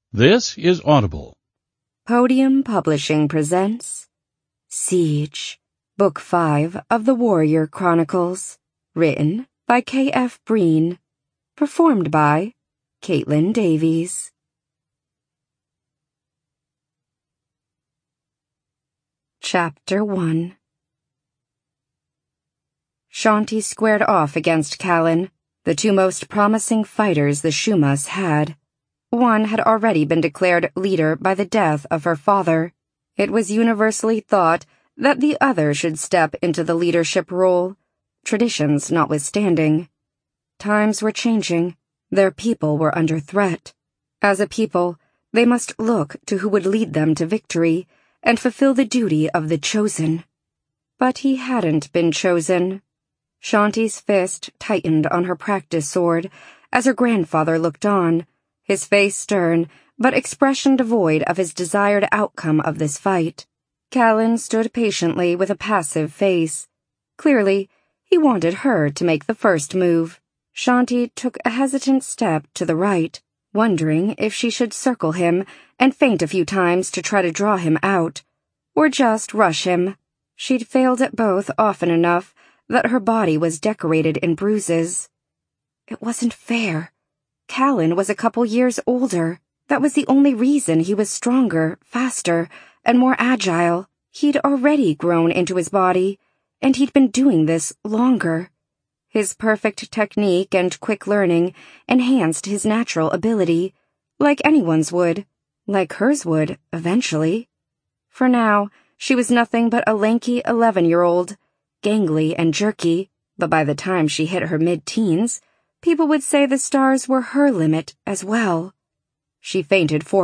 This is Audible. Podium Publishing presents Siege, Book 5 of the Warrior Chronicles, written by K.F. Breen, performed by Caitlin Davies. Chapter 1. Shanti squared off against Callan, the two most promising fighters the Shumas had. One had already been declared leader by the death of her father. It was universally thought that the other should step into the leadership role, traditions notwithstanding. Times were changing. Their people were under threat. As a people, they must look to who would lead them to victory and fulfill the duty of the chosen. But he hadn't been chosen. Shanti's fist tightened on her practice sword as her grandfather looked on, his face stern, but expression devoid of his desired outcome of this fight. Callan stood patiently with a passive face. Clearly, he wanted her to make the first move. Shanti took a hesitant step to the right, wondering if she should circle him and feint a few times to try to draw him out, or just rush him. She'd failed at both often enough that her body was decorated in bruises. It wasn't fair. Callan was a couple years older. That was the only reason he was stronger, faster, and more agile. He'd already grown into his body, and he'd been doing this longer. His perfect technique and quick learning enhanced his natural ability, like anyone's would, like hers would, eventually. For now, she was nothing but a lanky 11-year-old, gangly and jerky, but by the time she hit her mid-teens, people would say the stars were her limit as well. She feinted forward.